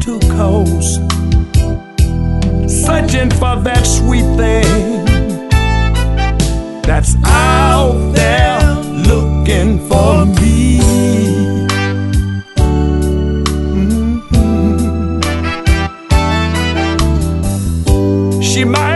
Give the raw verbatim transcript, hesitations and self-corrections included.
to coast, searching for that sweet thing that's out there looking for me. Mm-hmm. She might